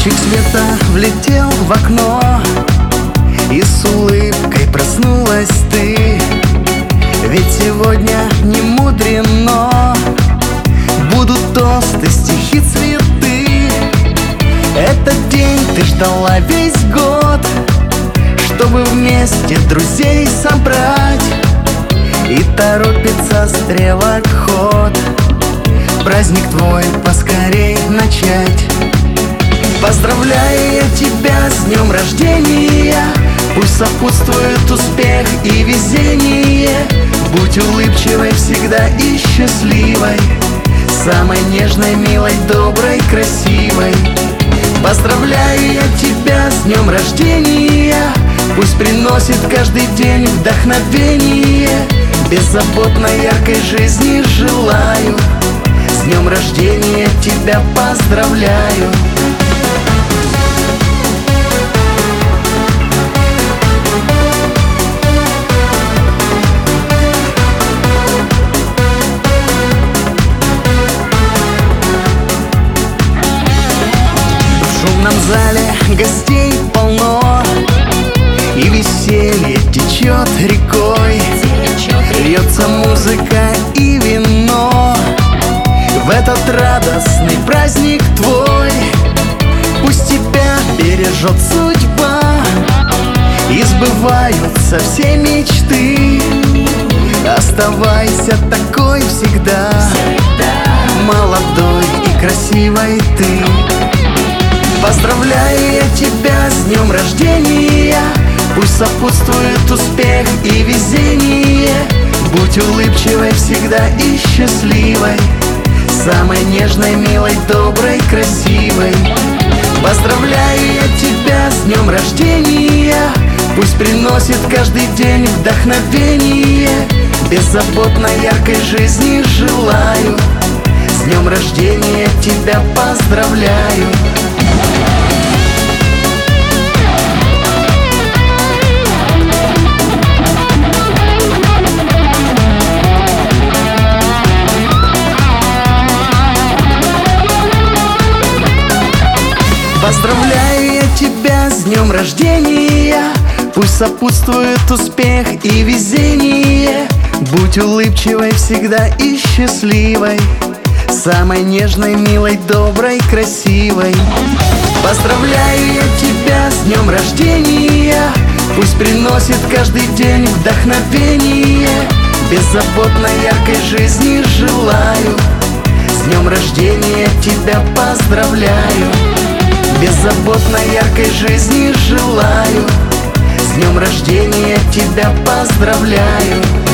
Лучик света влетел в окно, и с улыбкой проснулась ты. Ведь сегодня не мудрено, будут тосты, стихи, цветы. Этот день ты ждала весь год, чтобы вместе друзей собрать. И торопится стрелок-ход, праздник твой поскорей начать. Поздравляю я тебя с днем рождения, пусть сопутствует успех и везение. Будь улыбчивой всегда и счастливой, самой нежной, милой, доброй, красивой. Поздравляю я тебя с днем рождения, пусть приносит каждый день вдохновение. Беззаботной, яркой жизни желаю, с днем рождения тебя поздравляю. В шумном зале гостей полно, и веселье течет рекой. Льется музыка и вино в этот радостный праздник твой. Пусть тебя бережет судьба, и сбываются все мечты. Оставайся такой всегда, молодой и красивой ты. Поздравляю я тебя с днем рождения, пусть сопутствует успех и везение. Будь улыбчивой всегда и счастливой, самой нежной, милой, доброй, красивой. Поздравляю я тебя с днем рождения, пусть приносит каждый день вдохновение. Беззаботной, яркой жизни желаю, с днем рождения тебя поздравляю. Поздравляю я тебя с днем рождения, пусть сопутствует успех и везение. Будь улыбчивой всегда и счастливой, самой нежной, милой, доброй, красивой. Поздравляю я тебя с днем рождения, пусть приносит каждый день вдохновение. Беззаботной, яркой жизни желаю, с днем рождения тебя поздравляю. Беззаботной, яркой жизни желаю, с днем рождения тебя поздравляю.